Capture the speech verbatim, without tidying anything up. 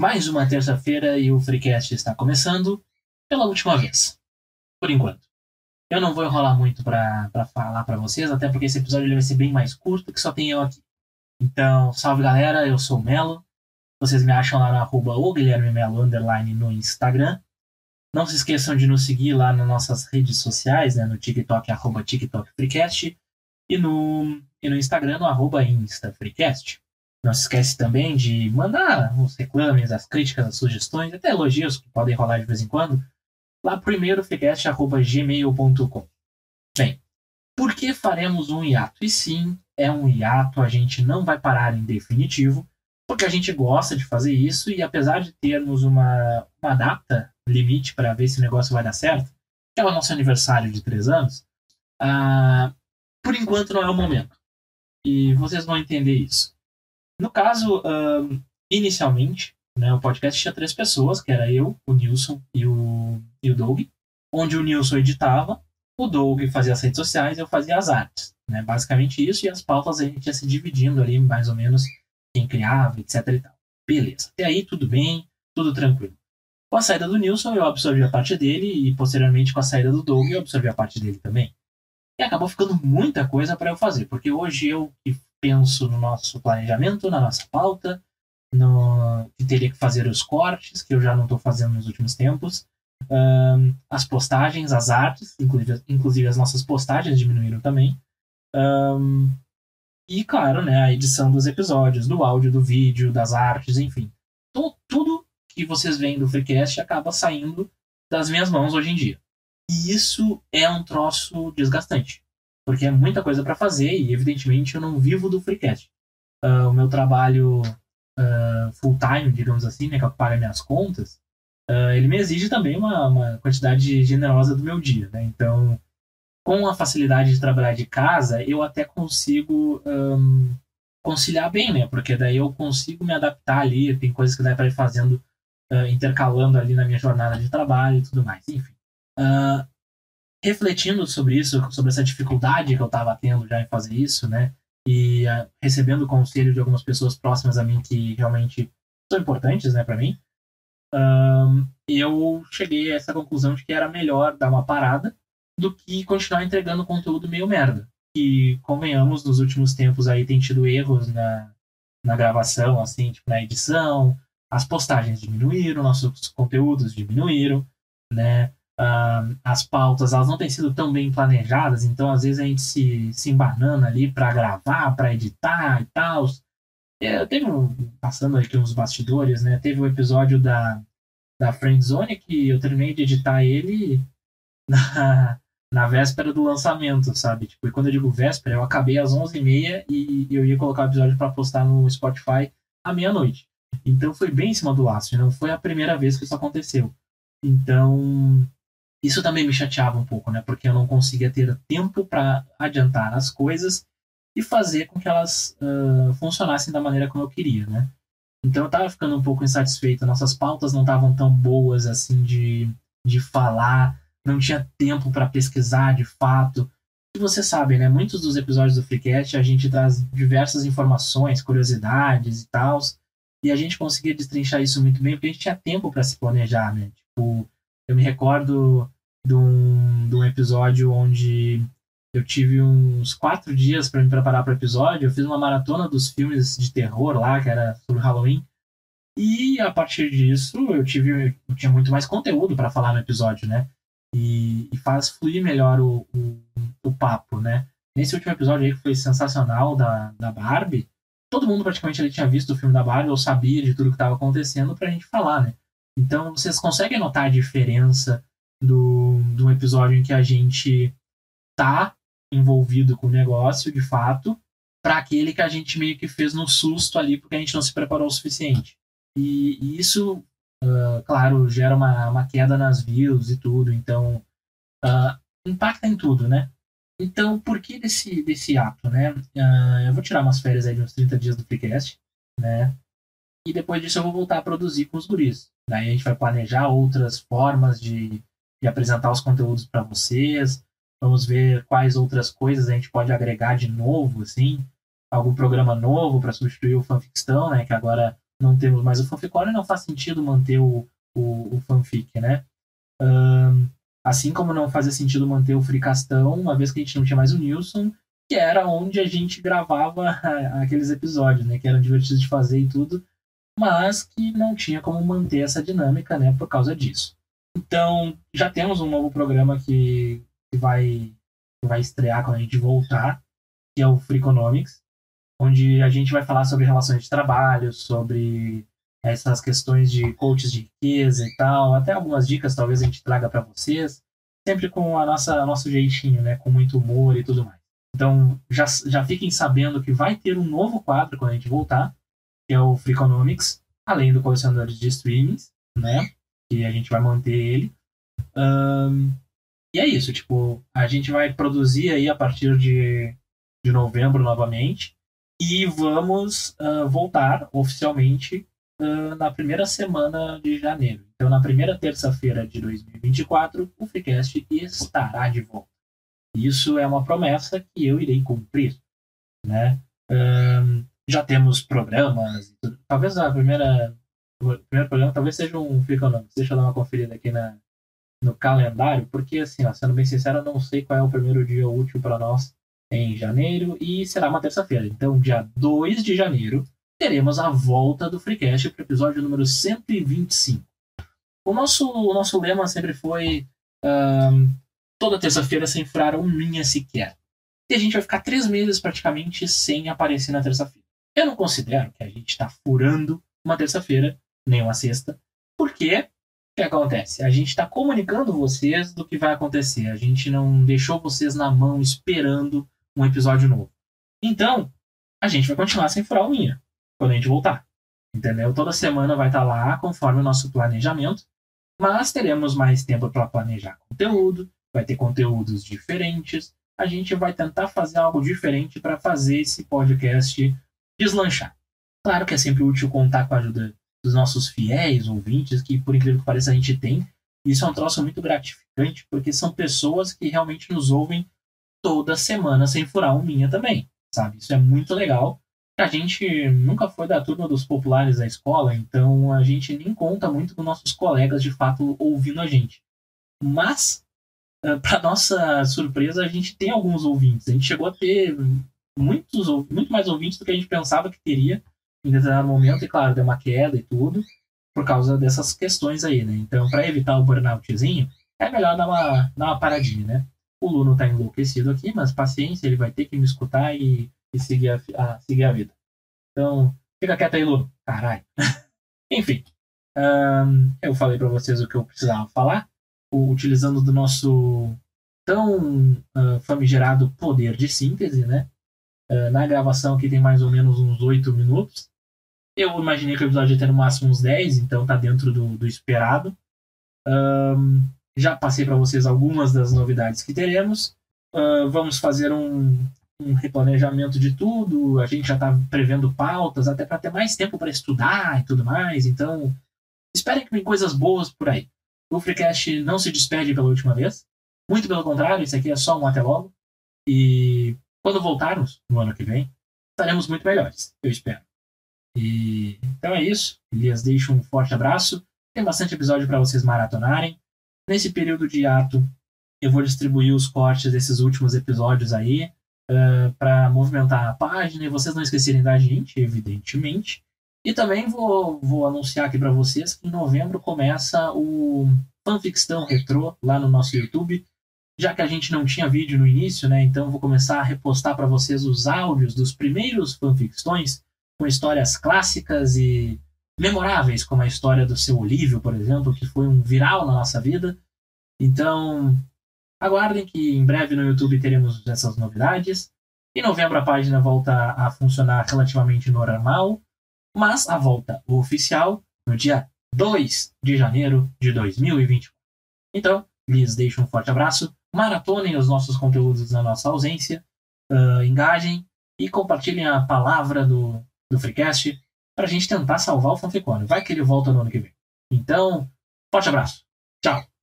Mais uma terça-feira e o Freecast está começando pela última vez, por enquanto. Eu não vou enrolar muito para falar para vocês, até porque esse episódio ele vai ser bem mais curto, que só tem eu aqui. Então, salve galera, eu sou o Melo. Vocês me acham lá no arroba o Guilherme Melo underline no Instagram. Não se esqueçam de nos seguir lá nas nossas redes sociais, né, no TikTok, arroba TikTok Freecast, e no, e no Instagram, no arroba Insta Freecast. Não se esquece também de mandar os reclames, as críticas, as sugestões, até elogios que podem rolar de vez em quando, lá primeiro freecast arroba gmail ponto com. Bem, por que faremos um hiato? E sim, é um hiato, a gente não vai parar em definitivo, porque a gente gosta de fazer isso e apesar de termos uma, uma data limite para ver se o negócio vai dar certo, que é o nosso aniversário de três anos, ah, por enquanto não é o momento. E vocês vão entender isso. No caso, um, inicialmente, né, o podcast tinha três pessoas, que era eu, o Nilson e o, e o Doug, onde o Nilson editava, o Doug fazia as redes sociais e eu fazia as artes. Né, basicamente isso, e as pautas a gente ia se dividindo ali, mais ou menos, quem criava, etc e tal. Beleza. Até aí, tudo bem, tudo tranquilo. Com a saída do Nilson, eu absorvi a parte dele, e posteriormente com a saída do Doug, eu absorvi a parte dele também. E acabou ficando muita coisa para eu fazer, porque hoje eu penso no nosso planejamento, na nossa pauta, no que teria que fazer os cortes, que eu já não estou fazendo nos últimos tempos, um, as postagens, as artes, inclusive, inclusive as nossas postagens diminuíram também, um, e claro, né, a edição dos episódios, do áudio, do vídeo, das artes, enfim. Então, tudo que vocês veem do Freecast acaba saindo das minhas mãos hoje em dia. E isso é um troço desgastante, porque é muita coisa para fazer e, evidentemente, eu não vivo do Freecast. Uh, o meu trabalho uh, full-time, digamos assim, né, que paga minhas contas, uh, ele me exige também uma, uma quantidade generosa do meu dia. Né? Então, com a facilidade de trabalhar de casa, eu até consigo um, conciliar bem, né? Porque daí eu consigo me adaptar ali, tem coisas que dá para ir fazendo, uh, intercalando ali na minha jornada de trabalho e tudo mais, enfim. Uh, refletindo sobre isso, sobre essa dificuldade que eu estava tendo já em fazer isso, né, e uh, recebendo o conselho de algumas pessoas próximas a mim que realmente são importantes, né, para mim, uh, eu cheguei a essa conclusão de que era melhor dar uma parada do que continuar entregando conteúdo meio merda. E, convenhamos, nos últimos tempos aí tem tido erros na, na gravação, assim, tipo, na edição, as postagens diminuíram, nossos conteúdos diminuíram, né, Uh, as pautas elas não têm sido tão bem planejadas, então às vezes a gente se, se embanana ali para gravar, para editar e tal. É, teve um, passando aqui uns bastidores, né? Teve um episódio da, da Friendzone que eu terminei de editar ele na, na véspera do lançamento, sabe? Tipo, e quando eu digo véspera, eu acabei às onze e meia e eu ia colocar o episódio para postar no Spotify à meia-noite. Então foi bem em cima do laço, e não foi a primeira vez que isso aconteceu. Então isso também me chateava um pouco, né? Porque eu não conseguia ter tempo para adiantar as coisas e fazer com que elas uh, funcionassem da maneira como eu queria, né? Então eu tava ficando um pouco insatisfeito. Nossas pautas não estavam tão boas assim de, de falar. Não tinha tempo para pesquisar de fato. E você sabe, né? Muitos dos episódios do Freecast a gente traz diversas informações, curiosidades e tal. E a gente conseguia destrinchar isso muito bem porque a gente tinha tempo para se planejar, né? Tipo, eu me recordo de um, de um episódio onde eu tive uns quatro dias para me preparar para o episódio. Eu fiz uma maratona dos filmes de terror lá, que era sobre Halloween. E a partir disso eu tive eu tinha muito mais conteúdo para falar no episódio, né? E, e faz fluir melhor o, o, o papo, né? Nesse último episódio aí que foi sensacional da, da Barbie, todo mundo praticamente ali tinha visto o filme da Barbie ou sabia de tudo que estava acontecendo pra gente falar, né? Então vocês conseguem notar a diferença do, do episódio em que a gente tá envolvido com o negócio, de fato, para aquele que a gente meio que fez no susto ali porque a gente não se preparou o suficiente. E, e isso, uh, claro, gera uma, uma queda nas views e tudo, então uh, impacta em tudo, né? Então, por que desse, desse ato, né? Uh, eu vou tirar umas férias aí de uns trinta dias do Freecast, né? E depois disso eu vou voltar a produzir com os guris. Daí a gente vai planejar outras formas de, de apresentar os conteúdos para vocês. Vamos ver quais outras coisas a gente pode agregar de novo, assim. Algum programa novo para substituir o Fanfictão, né? Que agora não temos mais o fanficório, não faz sentido manter o, o, o fanfic, né? Um, assim como não fazia sentido manter o Fricastão, uma vez que a gente não tinha mais o Nilson, que era onde a gente gravava aqueles episódios, né? Que eram divertidos de fazer e tudo, mas que não tinha como manter essa dinâmica, né? Por causa disso. Então, já temos um novo programa que, que, vai, que vai estrear quando a gente voltar, que é o Freakonomics, onde a gente vai falar sobre relações de trabalho, sobre essas questões de coaches de riqueza e tal, até algumas dicas talvez a gente traga para vocês, sempre com a nossa nosso jeitinho, né, com muito humor e tudo mais. Então, já, já fiquem sabendo que vai ter um novo quadro quando a gente voltar, que é o Freakonomics, além do colecionadores de streamings, né, que a gente vai manter ele. Um, e é isso, tipo, a gente vai produzir aí a partir de, de novembro novamente, e vamos uh, voltar oficialmente uh, na primeira semana de janeiro. Então, na primeira terça-feira de dois mil e vinte e quatro, o Freecast estará de volta. Isso é uma promessa que eu irei cumprir, né? Um, já temos programas, talvez a primeira, o primeiro programa talvez seja um Freakonomics. Deixa eu dar uma conferida aqui na, no calendário, porque, assim, ó, sendo bem sincero, eu não sei qual é o primeiro dia útil para nós em janeiro, e será uma terça-feira. Então, dia dois de janeiro, teremos a volta do Freecast para o episódio número cento e vinte e cinco. O nosso, o nosso lema sempre foi um, toda terça-feira sem furar um minha sequer. E a gente vai ficar três meses praticamente sem aparecer na terça-feira. Eu não considero que a gente está furando uma terça-feira, nem uma sexta, porque o que acontece? A gente está comunicando vocês do que vai acontecer. A gente não deixou vocês na mão esperando um episódio novo. Então, a gente vai continuar sem furar o minha quando a gente voltar. Entendeu? Toda semana vai estar lá conforme o nosso planejamento, mas teremos mais tempo para planejar conteúdo, vai ter conteúdos diferentes. A gente vai tentar fazer algo diferente para fazer esse podcast deslanchar. Claro que é sempre útil contar com a ajuda dos nossos fiéis ouvintes, que por incrível que pareça a gente tem. Isso é um troço muito gratificante, porque são pessoas que realmente nos ouvem toda semana sem furar um minha também, sabe? Isso é muito legal. A gente nunca foi da turma dos populares da escola, então a gente nem conta muito com nossos colegas de fato ouvindo a gente. Mas, para nossa surpresa, a gente tem alguns ouvintes. A gente chegou a ter muitos, muito mais ouvintes do que a gente pensava que teria em determinado momento, e claro, deu uma queda e tudo, por causa dessas questões aí, né? Então, para evitar o burnoutzinho, é melhor dar uma, dar uma paradinha, né? O Luno tá enlouquecido aqui, mas paciência, ele vai ter que me escutar e, e seguir, a, a, seguir a vida. Então, fica quieto aí, Luno. Caralho. Enfim, um, eu falei para vocês o que eu precisava falar, o, utilizando do nosso tão uh, famigerado poder de síntese, né? Uh, na gravação aqui tem mais ou menos uns oito minutos. Eu imaginei que o episódio ia ter no máximo uns dez, então tá dentro do, do esperado. Um, já passei para vocês algumas das novidades que teremos. Uh, vamos fazer um, um replanejamento de tudo. A gente já está prevendo pautas, até para ter mais tempo para estudar e tudo mais. Então, esperem que tem coisas boas por aí. O Freecast não se despede pela última vez. Muito pelo contrário, isso aqui é só um até logo. E quando voltarmos, no ano que vem, estaremos muito melhores, eu espero. E então é isso. Elias deixa um forte abraço. Tem bastante episódio para vocês maratonarem. Nesse período de hiato, eu vou distribuir os cortes desses últimos episódios aí uh, para movimentar a página e vocês não esquecerem da gente, evidentemente. E também vou, vou anunciar aqui para vocês que em novembro começa o Fanficstão Retrô lá no nosso YouTube. Já que a gente não tinha vídeo no início, né? Então vou começar a repostar para vocês os áudios dos primeiros fanfictões com histórias clássicas e memoráveis, como a história do seu Olívio, por exemplo, que foi um viral na nossa vida. Então, aguardem que em breve no YouTube teremos essas novidades. Em novembro a página volta a funcionar relativamente normal, mas a volta oficial no dia dois de janeiro de dois mil e vinte e quatro. Então, lhes deixo um forte abraço, maratonem os nossos conteúdos na nossa ausência, uh, engajem e compartilhem a palavra do, do Freecast para a gente tentar salvar o Fanficônio. Vai que ele volta no ano que vem. Então, forte abraço. Tchau.